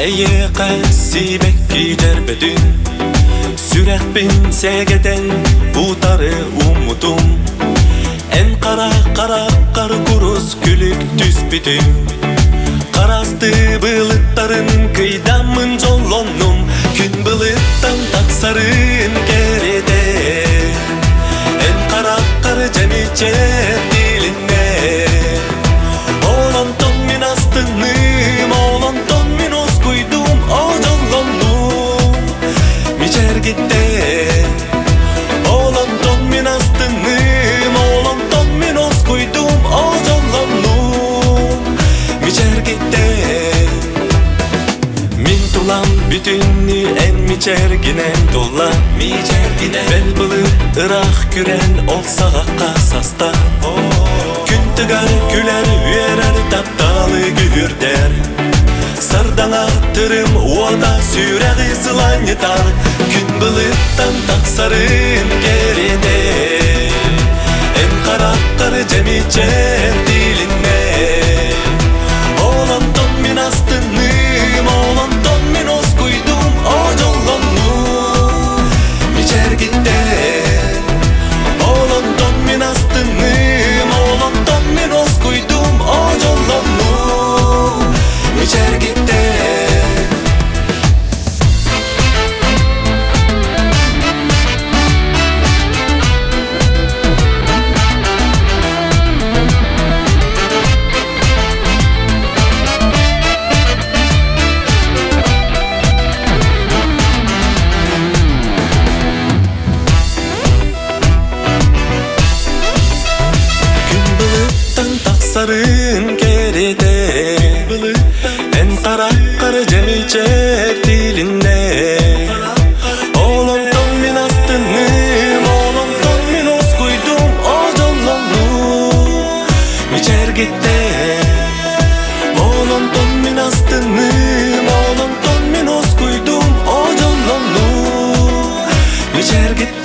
Eye kasibek gider bedün Sürek bin segeden utarı umudum En kara kar kuruz külük düz bütün Karastı bılıkların kıydamın jolonum Gün bılıktan taksarın geride En kara kar cemiçer diline Oğlan ton min astınım Oğlan ton min oskuydum O jolonum Miçer gitti Oğlan ton min astınım Oğlan ton min oskuydum O jolonum Miçer gitti Min tulam bütünni en miçerginen dolla Miçerginen bel bılık ırak küren olsa kasasta Gün tıgar güler üyerer taptalı gühür der Sardana tırım uada süreği sılan yetar Gün bılıktan taksarın geride En kara kar cemiçer diline Oğlan ton min astınım Oğlan ton min oskuydum O jolonum Miçer gitti Oğlan ton min astınım Oğlan ton min oskuydum O jolonum Miçer gitti Taksarın geride En kara kar cemiçer dilinde Oğlan ton min astınım Oğlan ton min oskuydum O jolonum Miçer gitti Oğlan ton min astınım Oğlan ton min oskuydum O jolonum Miçer gitti